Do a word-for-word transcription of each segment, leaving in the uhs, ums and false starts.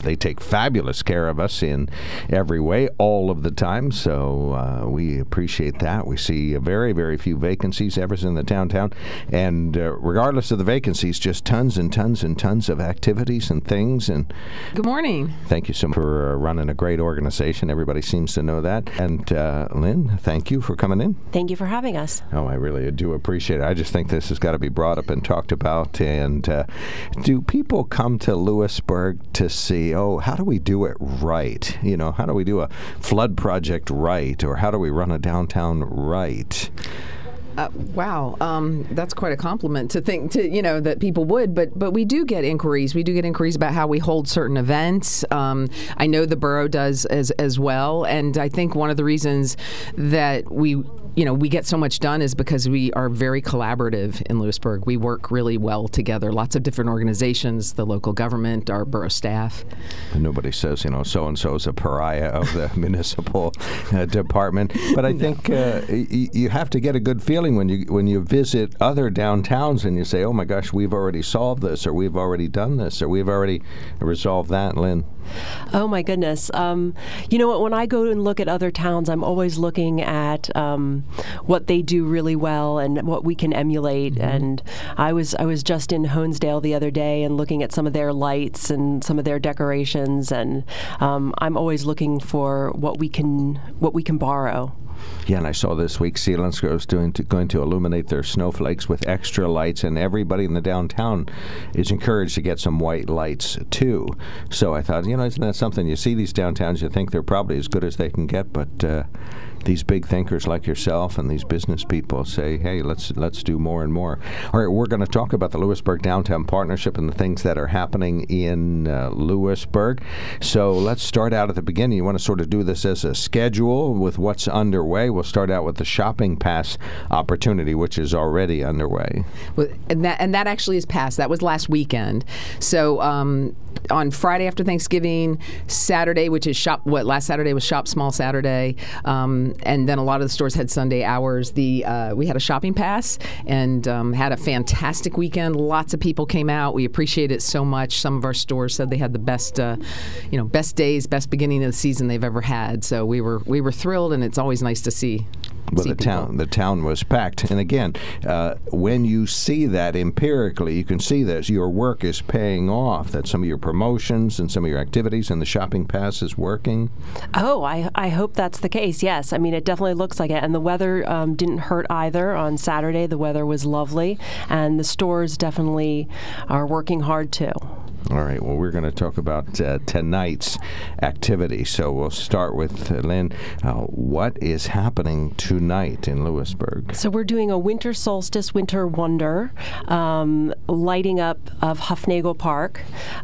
they take fabulous care of us in every way, all of the time. So uh, we appreciate that. We see very, very few vacancies ever in the downtown. And uh, regardless of the vacancies, just tons and tons and tons of activities and things. And good morning. Thank you so much for uh, running a great organization. Everybody seems to know that. And uh, Lynn, thank you for coming in. Thank you for having us. Oh, I really do appreciate it. I just think this has got to be brought up and talked about. And uh, do people come to Lewisburg to see, oh, how do we do it right? You know, how do we do a flood project right? Or how do we run a downtown right? Uh, wow, um, that's quite a compliment to think to you know that people would, but but we do get inquiries. We do get inquiries about how we hold certain events. Um, I know the borough does as as well, and I think one of the reasons that we you know we get so much done is because we are very collaborative in Lewisburg. We work really well together. Lots of different organizations, the local government, our borough staff. And nobody says you know so and so is a pariah of the municipal uh, department, but I think uh, y- you have to get a good feeling when you when you visit other downtowns and you say, oh my gosh, we've already solved this, or we've already done this, or we've already resolved that. Lynn? Oh my goodness. Um, you know what, when I go and look at other towns, I'm always looking at um, what they do really well and what we can emulate. Mm-hmm. And I was I was just in Honesdale the other day and looking at some of their lights and some of their decorations, and um, I'm always looking for what we can what we can borrow. Yeah, and I saw this week Selinsgrove is doing to, going to illuminate their snowflakes with extra lights, and everybody in the downtown is encouraged to get some white lights too. So I thought, you know, isn't that something? You see these downtowns, you think they're probably as good as they can get, but uh, these big thinkers like yourself and these business people say, hey, let's let's do more and more. All right, we're going to talk about the Lewisburg Downtown Partnership and the things that are happening in uh, Lewisburg. So let's start out at the beginning. You want to sort of do this as a schedule with what's underway. We'll start out with the shopping pass opportunity, which is already underway. Well, and that and that actually is passed. That was last weekend. So um, on Friday after Thanksgiving, Saturday, which is shop. What last Saturday was Shop Small Saturday, um, and then a lot of the stores had Sunday hours. The uh, we had a shopping pass and um, had a fantastic weekend. Lots of people came out. We appreciate it so much. Some of our stores said they had the best, uh, you know, best days, best beginning of the season they've ever had. So we were we were thrilled, and it's always nice to see. Well, see the people. town the town was packed, and again, uh, when you see that empirically, you can see that your work is paying off. That some of your promotions and some of your activities and the shopping pass is working. Oh, I I hope that's the case. Yes, I mean it definitely looks like it, and the weather um, didn't hurt either. On Saturday, the weather was lovely, and the stores definitely are working hard too. All right, well, we're going to talk about uh, tonight's activity. So we'll start with uh, Lynn. Uh, what is happening tonight in Lewisburg? So we're doing a winter solstice, winter wonder, um, lighting up of Hufnagel Park.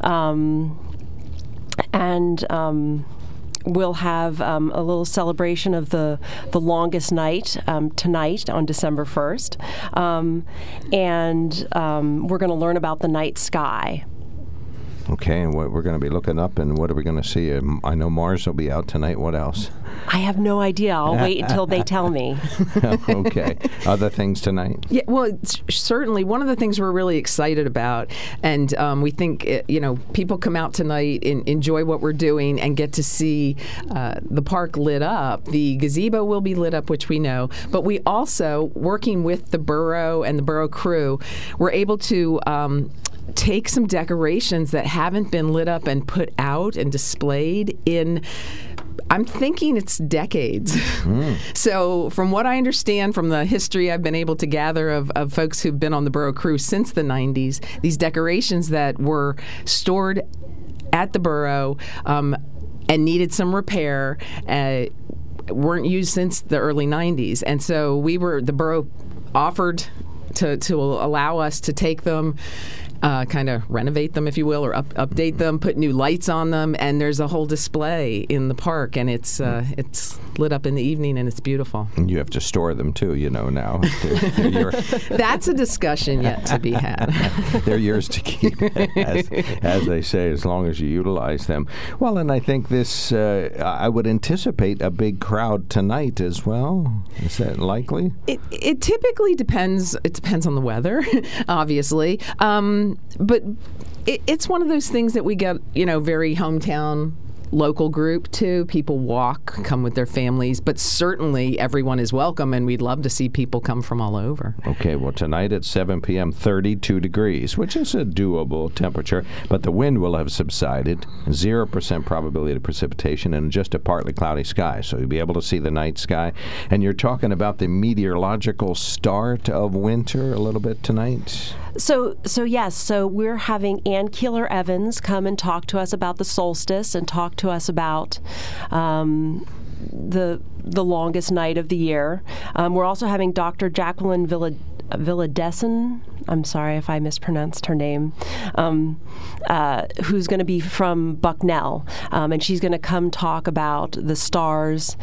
Um, and... Um, We'll have um, a little celebration of the, the longest night um, tonight on December first. Um, and um, we're going to learn about the night sky. Okay, and what we're going to be looking up, and what are we going to see? Um, I know Mars will be out tonight. What else? I have no idea. I'll wait until they tell me. Okay. Other things tonight? Yeah, well, it's certainly one of the things we're really excited about, and um, we think it, you know people come out tonight and enjoy what we're doing and get to see uh, the park lit up. The gazebo will be lit up, which we know, but we also, working with the borough and the borough crew, we're able to um, take some decorations that haven't been lit up and put out and displayed in, I'm thinking it's decades. Mm. So from what I understand from the history I've been able to gather of, of folks who've been on the borough crew since the nineties, these decorations that were stored at the borough um, and needed some repair uh, weren't used since the early nineties. And so we were, the borough offered to, to allow us to take them, Uh, kind of renovate them, if you will, or up, update them, put new lights on them, and there's a whole display in the park, and it's uh, it's lit up in the evening, and it's beautiful. And you have to store them too, you know. Now they're, they're that's a discussion yet to be had. They're yours to keep, as, as they say, as long as you utilize them. Well, and I think this, uh, I would anticipate a big crowd tonight as well. Is that likely? It it typically depends. It depends on the weather, obviously. Um, But it, it's one of those things that we get, you know, very hometown local group too. People walk, come with their families, but certainly everyone is welcome, and we'd love to see people come from all over. Okay, well, tonight at seven p.m., thirty-two degrees, which is a doable temperature, but the wind will have subsided, zero percent probability of precipitation, and just a partly cloudy sky, so you'll be able to see the night sky. And you're talking about the meteorological start of winter a little bit tonight? So, so yes, so we're having Ann Keeler Evans come and talk to us about the solstice and talk to us about um, the the longest night of the year. Um, we're also having Doctor Jacqueline Villa, Villadesen. I'm sorry if I mispronounced her name, um, uh, who's going to be from Bucknell. Um, and she's going to come talk about the stars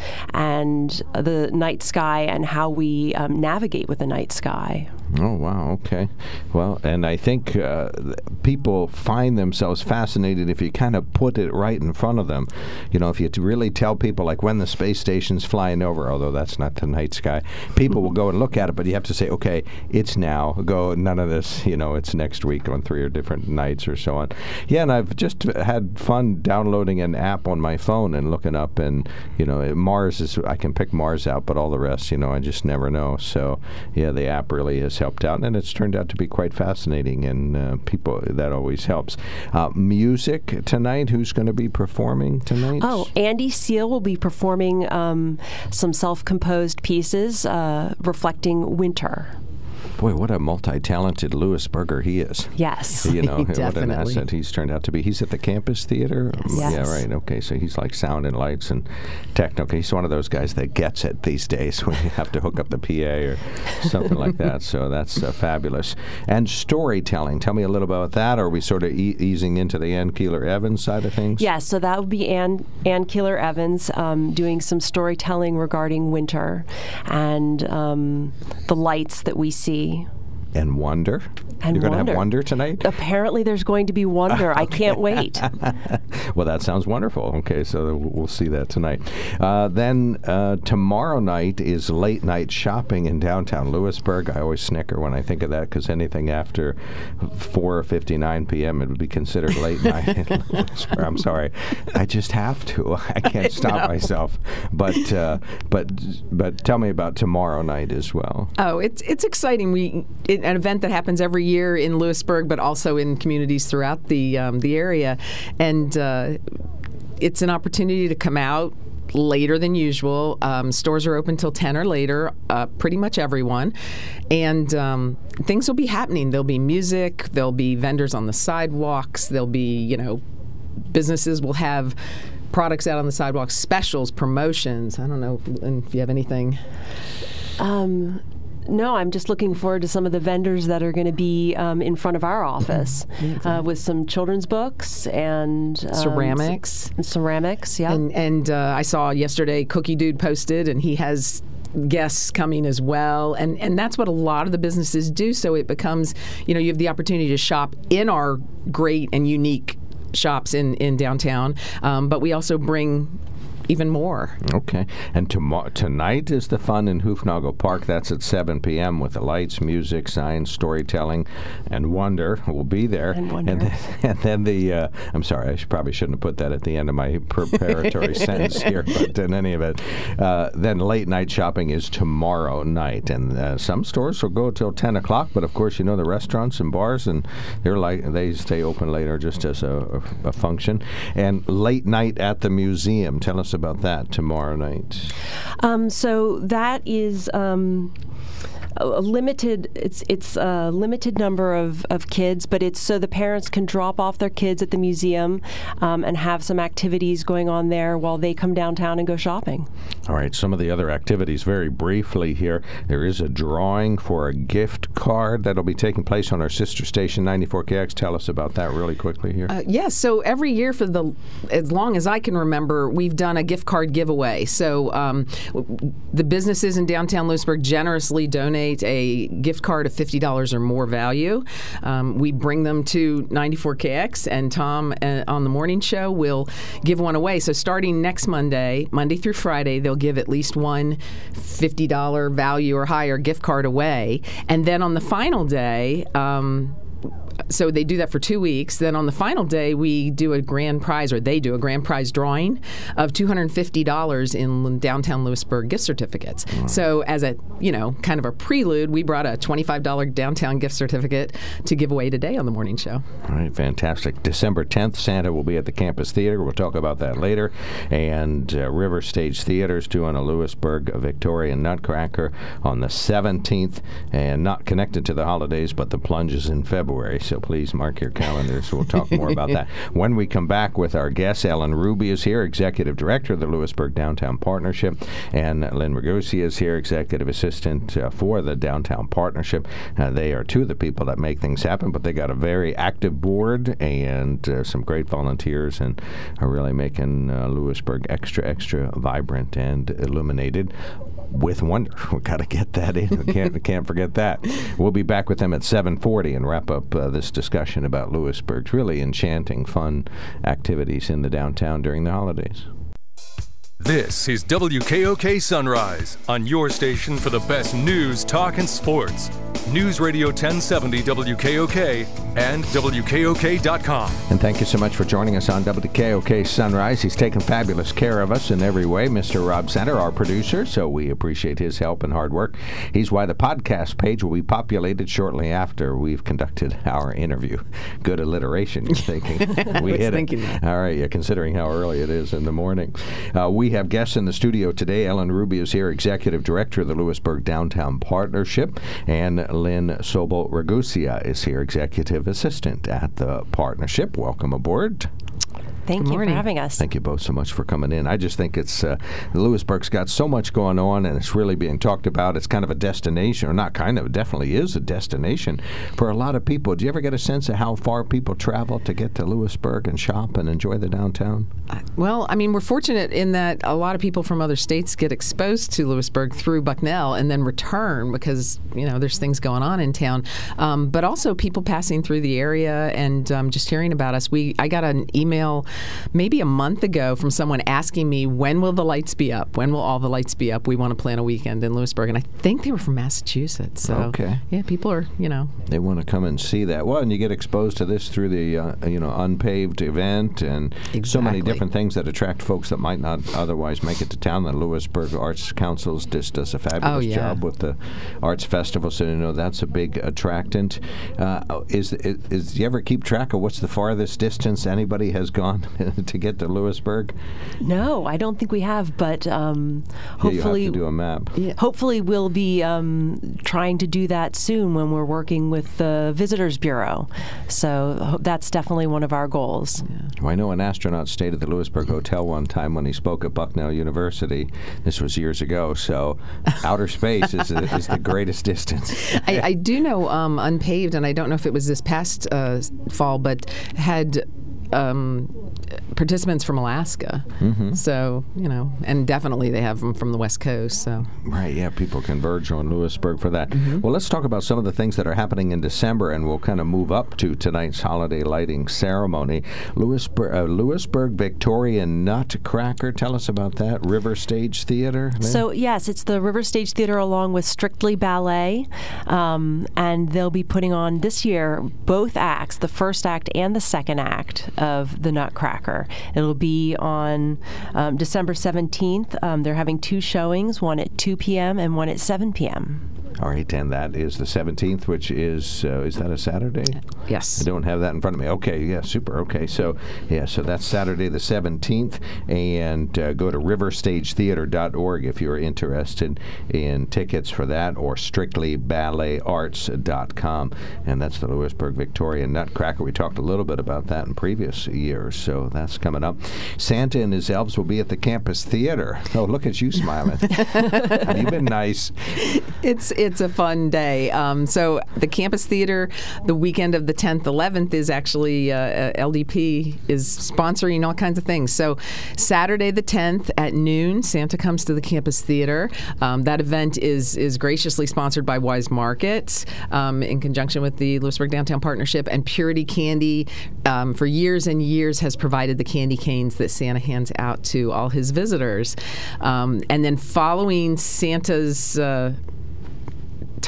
and the night sky and how we um, navigate with the night sky. Oh, wow, okay. Well, and I think uh, people find themselves fascinated if you kind of put it right in front of them. You know, if you t- really tell people, like when the space station's flying over, although that's not the night sky, people will go and look at it, but you have to say, okay, it's now. Go, none of this, you know, it's next week on three or different nights or so on. Yeah, and I've just had fun downloading an app on my phone and looking up, and, you know, Mars is, I can pick Mars out, but all the rest, you know, I just never know. So, yeah, the app really has helped out, and it's turned out to be quite fascinating, and uh, people, that always helps. Uh, music tonight, who's going to be performing tonight? Oh, Andy Seal will be performing um, some self-composed pieces uh, reflecting winter. Boy, what a multi-talented Lewisburger he is. Yes. You know, what an Definitely. asset he's turned out to be. He's at the Campus Theater? Yes. Yeah, right. Okay, so he's like sound and lights and techno. He's one of those guys that gets it these days when you have to hook up the P A or something like that. So that's uh, fabulous. And storytelling. Tell me a little about that. Are we sort of e- easing into the Ann Keeler Evans side of things? Yes, so that will be Ann, Ann Keeler Evans um, doing some storytelling regarding winter and um, the lights that we see. And wonder. And You're going to have wonder. wonder tonight? Apparently there's going to be wonder. I can't wait. Well, that sounds wonderful. Okay, so we'll see that tonight. Uh, then uh, tomorrow night is late night shopping in downtown Lewisburg. I always snicker when I think of that, because anything after four fifty-nine p.m. it would be considered late night in Lewisburg. I'm sorry. I just have to. I can't stop myself. But uh, but but tell me about tomorrow night as well. Oh, it's it's exciting. We it, an event that happens every year in Lewisburg, but also in communities throughout the um, the area, and uh, it's an opportunity to come out later than usual. Um, stores are open till ten or later, uh, pretty much everyone. And um, things will be happening. There'll be music, there'll be vendors on the sidewalks, there'll be, you know, businesses will have products out on the sidewalks, specials, promotions. I don't know if you have anything. Um, no, I'm just looking forward to some of the vendors that are going to be um, in front of our office uh, with some children's books and um, Ceramics. s- ceramics, yeah. And, and uh, I saw yesterday Cookie Dude posted, and he has guests coming as well, and and that's what a lot of the businesses do. So it becomes, you know, you have the opportunity to shop in our great and unique shops in in downtown, um, but we also bring even more. Okay. And tomorrow, tonight is the fun in Hoofnagle Park. That's at seven p.m. with the lights, music, signs, storytelling, and wonder will be there. And wonder. And then, and then the, uh, I'm sorry, I should, probably shouldn't have put that at the end of my preparatory sentence here, but in any event, uh, then late night shopping is tomorrow night. And uh, some stores will go till ten o'clock, but of course, you know, the restaurants and bars, and they're like, they stay open later just as a, a, a function. And late night at the museum. Tell us about that tomorrow night. Um, so that is um, a a limited. It's it's a limited number of, of kids, but it's so the parents can drop off their kids at the museum um, and have some activities going on there while they come downtown and go shopping. All right, some of the other activities very briefly here. There is a drawing for a gift card that'll be taking place on our sister station ninety-four K X. Tell us about that really quickly here. Uh, yes, so every year for the as long as I can remember, we've done a gift card giveaway. So um, w- the businesses in downtown Lewisburg generously donate a gift card of fifty dollars or more value. Um, we bring them to ninety-four K X, and Tom uh, on the morning show will give one away. So starting next Monday, Monday through Friday, they'll give at least one fifty dollars value or higher gift card away. And then on the final day, um, so they do that for two weeks. Then on the final day, we do a grand prize, or they do a grand prize drawing of two hundred fifty dollars in downtown Lewisburg gift certificates. Wow. So as a, you know, kind of a prelude, we brought a twenty-five dollars downtown gift certificate to give away today on the morning show. All right, fantastic. December tenth, Santa will be at the Campus Theater. We'll talk about that later. And uh, River Stage Theater's doing a Lewisburg Victorian Nutcracker on the seventeenth, and not connected to the holidays, but the plunge is in February. So please mark your calendars. We'll talk more about that. When we come back with our guest, Ellen Ruby is here, Executive Director of the Lewisburg Downtown Partnership, and Lynn Ragusa is here, Executive Assistant uh, for the Downtown Partnership. Uh, they are two of the people that make things happen, but they got a very active board and uh, some great volunteers, and are really making uh, Lewisburg extra, extra vibrant and illuminated with wonder. We've got to get that in. We can't, we can't forget that. We'll be back with them at seven forty and wrap up uh, this discussion about Lewisburg's really enchanting, fun activities in the downtown during the holidays. This is W K O K Sunrise, on your station for the best news, talk, and sports. News Radio ten seventy W K O K and W K O K dot com. And thank you so much for joining us on W K O K Sunrise. He's taken fabulous care of us in every way, Mister Rob Center, our producer, so we appreciate his help and hard work. He's why the podcast page will be populated shortly after we've conducted our interview. Good alliteration, you're thinking. We I was hit thinking it. that. All right, yeah, considering how early it is in the morning. Uh, we have guests in the studio today. Ellen Ruby is here, Executive Director of the Lewisburg Downtown Partnership, and Lynn Sobel Ragusa is here, Executive Assistant at the Partnership. Welcome aboard. Thank Good you morning. for having us. Thank you both so much for coming in. I just think it's uh, Lewisburg's got so much going on, and it's really being talked about. It's kind of a destination, or not kind of, definitely is a destination for a lot of people. Do you ever get a sense of how far people travel to get to Lewisburg and shop and enjoy the downtown? Well, I mean, we're fortunate in that a lot of people from other states get exposed to Lewisburg through Bucknell and then return because, you know, there's things going on in town. Um, but also people passing through the area and um, just hearing about us. We I got an email maybe a month ago from someone asking me, when will the lights be up? When will all the lights be up? We want to plan a weekend in Lewisburg. And I think they were from Massachusetts. So, okay. Yeah, people are, you know. They want to come and see that. Well, and you get exposed to this through the, uh, you know, unpaved event and Exactly. so many different things that attract folks that might not otherwise make it to town. The Lewisburg Arts Council just does a fabulous Oh, yeah. job with the Arts Festival, so you know that's a big attractant. Uh, is, is, is, do you ever keep track of what's the farthest distance anybody has gone to get to Lewisburg? No, I don't think we have, but um, Yeah, you hopefully, have to do a map. Yeah. hopefully we'll be um, trying to do that soon when we're working with the Visitors Bureau. So ho- that's definitely one of our goals. Well, I know an astronaut stayed at the Lewisburg Hotel one time when he spoke at Bucknell University. This was years ago, so outer space is, is the greatest distance. I, I do know um, Unpaved, and I don't know if it was this past uh, fall, but had um, participants from Alaska. Mm-hmm. So, you know, and definitely they have them from the West Coast. So, Right, yeah, people converge on Lewisburg for that. Mm-hmm. Well, let's talk about some of the things that are happening in December, and we'll kind of move up to tonight's holiday lighting ceremony. Lewisburg, uh, Lewisburg Victorian Nutcracker, tell us about that. River Stage Theater? Lynn? So, yes, it's the River Stage Theater along with Strictly Ballet, um, and they'll be putting on this year both acts, the first act and the second act of the Nutcracker. It'll be on um, December seventeenth. Um, they're having two showings, one at two p.m. and one at seven p.m. All right, and that is the seventeenth, which is, uh, is that a Saturday? yes. I don't have that in front of me. Okay, yeah, super. Okay, so yeah, so that's Saturday the seventeenth, and uh, go to river stage theater dot org if you're interested in tickets for that, or strictly ballet arts dot com, and that's the Lewisburg Victorian Nutcracker. We talked a little bit about that in previous years, so that's coming up. Santa and his elves will be at the Campus Theater. Oh, look at you smiling. Have you been nice? It's it's a fun day. Um, so the Campus Theater, the weekend of the tenth, eleventh is actually uh, L D P is sponsoring all kinds of things. So Saturday the tenth at noon, Santa comes to the Campus Theater. Um, that event is is graciously sponsored by Wise Markets um, in conjunction with the Lewisburg Downtown Partnership, and Purity Candy um, for years and years has provided the candy canes that Santa hands out to all his visitors. Um, and then following Santa's uh,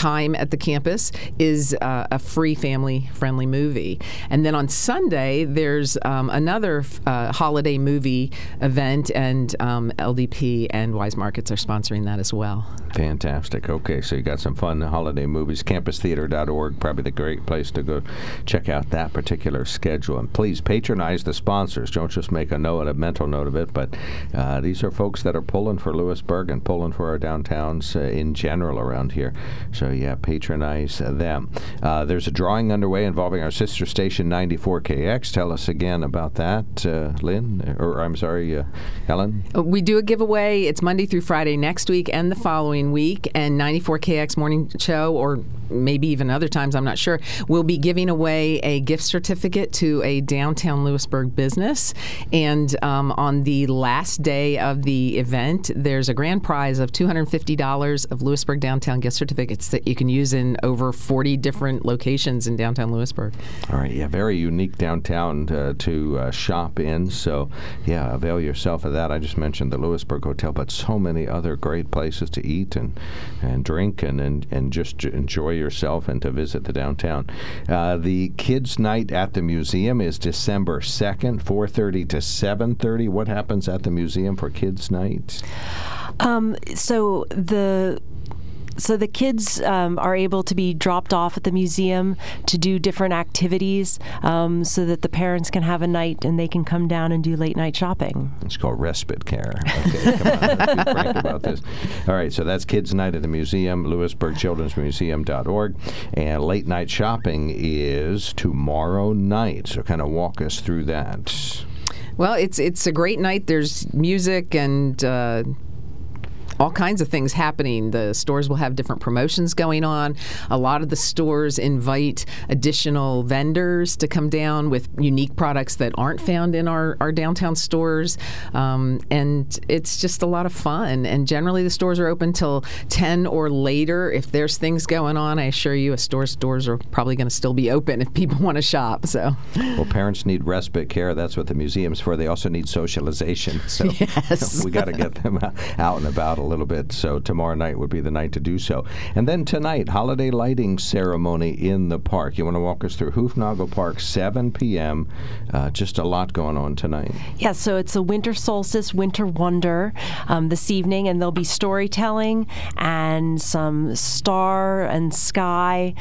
time at the campus is uh, a free family-friendly movie. And then on Sunday, there's um, another uh, holiday movie event, and um, L D P and Wise Markets are sponsoring that as well. Fantastic. Okay, so you got some fun holiday movies. campus theater dot org, probably the great place to go check out that particular schedule. And please patronize the sponsors. Don't just make a note, a mental note of it, but uh, these are folks that are pulling for Lewisburg and pulling for our downtowns uh, in general around here. So, yeah, patronize them. Uh, there's a drawing underway involving our sister station ninety-four K X. Tell us again about that, uh, Lynn, or I'm sorry, uh, Helen. We do a giveaway. It's Monday through Friday next week and the following week, and ninety-four K X Morning Show, or maybe even other times, I'm not sure, we'll be giving away a gift certificate to a downtown Lewisburg business. And um, on the last day of the event, there's a grand prize of two hundred fifty dollars of Lewisburg downtown gift certificates that you can use in over forty different locations in downtown Lewisburg. All right, yeah, very unique downtown uh, to uh, shop in. So, yeah, avail yourself of that. I just mentioned the Lewisburg Hotel, but so many other great places to eat and, and drink and, and, and just enjoy yourself and to visit the downtown. Uh, the Kids Night at the museum is December second, four thirty to seven thirty. What happens at the museum for Kids Night? Um, so the So the kids um, are able to be dropped off at the museum to do different activities um, so that the parents can have a night and they can come down and do late night shopping. It's called respite care. Okay, come on, let's be frank about this. All right, so that's Kids Night at the museum, Lewisburg Children's Museum dot org. And late night shopping is tomorrow night. So kind of walk us through that. Well, it's it's a great night. There's music and uh, all kinds of things happening. The stores will have different promotions going on. A lot of the stores invite additional vendors to come down with unique products that aren't found in our, our downtown stores. Um, and it's just a lot of fun. And generally the stores are open till ten or later. If there's things going on, I assure you a store's doors are probably going to still be open if people want to shop. So, well, parents need respite care. That's what the museum's for. They also need socialization. So yes. we got to get them out and about a little bit. So tomorrow night would be the night to do so. And then tonight, holiday lighting ceremony in the park. You want to walk us through Hoofnagle Park, seven p.m. Uh, just a lot going on tonight. Yeah, so it's a winter solstice, winter wonder um, this evening, and there'll be storytelling and some star and sky.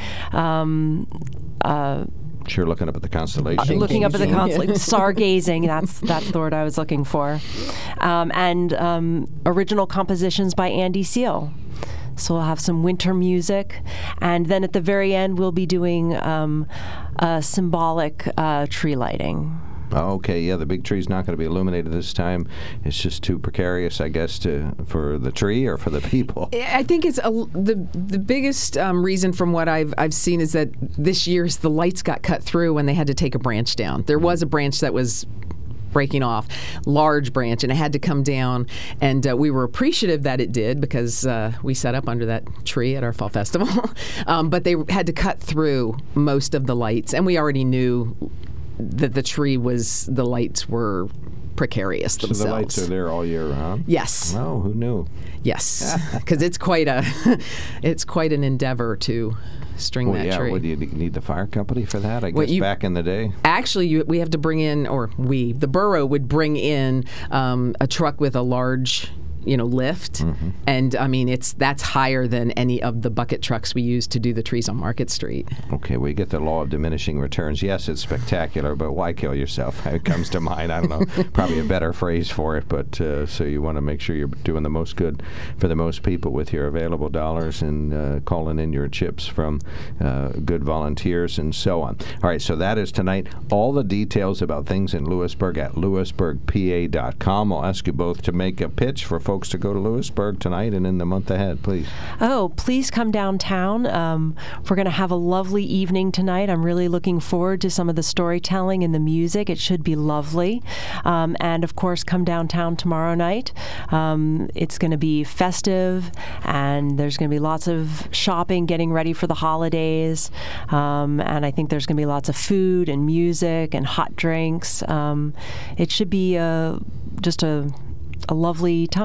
Um, uh, Sure, looking up at the constellations. Uh, looking up at the constellations. Stargazing, that's that's the word I was looking for. Um, and um, original compositions by Andy Seal. So we'll have some winter music. And then at the very end, we'll be doing um, a symbolic uh, tree lighting. Oh, okay, yeah, the big tree's not going to be illuminated this time. It's just too precarious, I guess, to for the tree or for the people. I think it's a, the the biggest um, reason from what I've I've seen is that this year's the lights got cut through when they had to take a branch down. There was a branch that was breaking off, large branch, and it had to come down, and uh, we were appreciative that it did because uh, we set up under that tree at our fall festival. um, but they had to cut through most of the lights, and we already knew that the tree was, the lights were precarious themselves. So the lights are there all year round? Yes. Oh, who knew? Yes, because it's quite a, it's quite an endeavor to string well, that yeah, tree. Would you need the fire company for that? I Well, guess you- back in the day. Actually, you, we have to bring in, or we, the borough would bring in um, a truck with a large, you know, lift, Mm-hmm. and I mean, it's that's higher than any of the bucket trucks we use to do the trees on Market Street. Okay, we get the law of diminishing returns. Yes, it's spectacular, but why kill yourself? It comes to mind. I don't know, probably a better phrase for it, but uh, so you want to make sure you're doing the most good for the most people with your available dollars and uh, calling in your chips from uh, good volunteers and so on. All right, so that is tonight. All the details about things in Lewisburg at lewisburg p a dot com. I'll ask you both to make a pitch for folks to go to Lewisburg tonight and in the month ahead, please. Oh, please come downtown. Um, we're going to have a lovely evening tonight. I'm really looking forward to some of the storytelling and the music. It should be lovely. Um, and, of course, come downtown tomorrow night. Um, it's going to be festive, and there's going to be lots of shopping, getting ready for the holidays. Um, and I think there's going to be lots of food and music and hot drinks. Um, it should be uh, just a... a lovely time.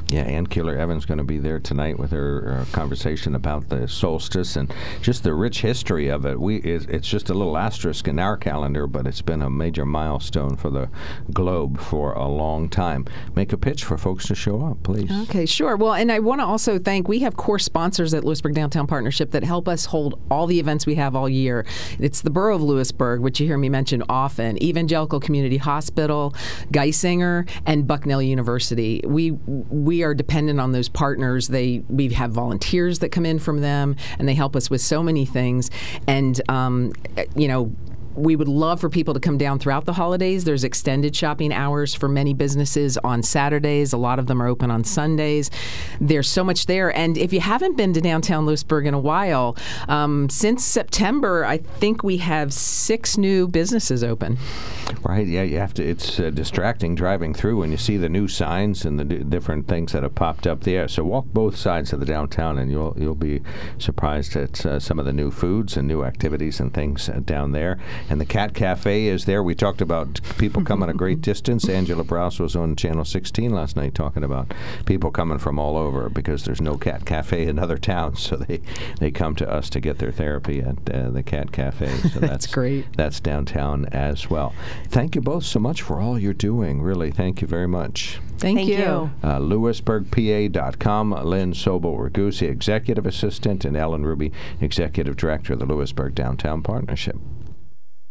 Yeah, Ann Keeler-Evans going to be there tonight with her uh, conversation about the solstice and just the rich history of it. We it, It's just a little asterisk in our calendar, but it's been a major milestone for the globe for a long time. Make a pitch for folks to show up, please. Okay, sure. Well, and I want to also thank, we have core sponsors at Lewisburg Downtown Partnership that help us hold all the events we have all year. It's the Borough of Lewisburg, which you hear me mention often, Evangelical Community Hospital, Geisinger, and Bucknell University. We we are dependent on those partners. They we have volunteers that come in from them, and they help us with so many things. And um, you know. We would love for people to come down throughout the holidays. There's extended shopping hours for many businesses on Saturdays. A lot of them are open on Sundays. There's so much there. And if you haven't been to downtown Lewisburg in a while, um, since September, I think we have six new businesses open. Right, yeah, you have to. It's uh, distracting driving through when you see the new signs and the d- different things that have popped up there. So walk both sides of the downtown, and you'll you'll be surprised at uh, some of the new foods and new activities and things uh, down there. And the Cat Cafe is there. We talked about people coming a great distance. Angela Browse was on Channel sixteen last night talking about people coming from all over because there's no Cat Cafe in other towns, so they, they come to us to get their therapy at uh, the Cat Cafe. So that's, that's great. That's downtown as well. Thank you both so much for all you're doing. Really, thank you very much. Thank, Thank you. you. Uh, Lewisburg P A dot com, Lynn Sobel-Ragusi, Executive Assistant, and Ellen Ruby, Executive Director of the Lewisburg Downtown Partnership.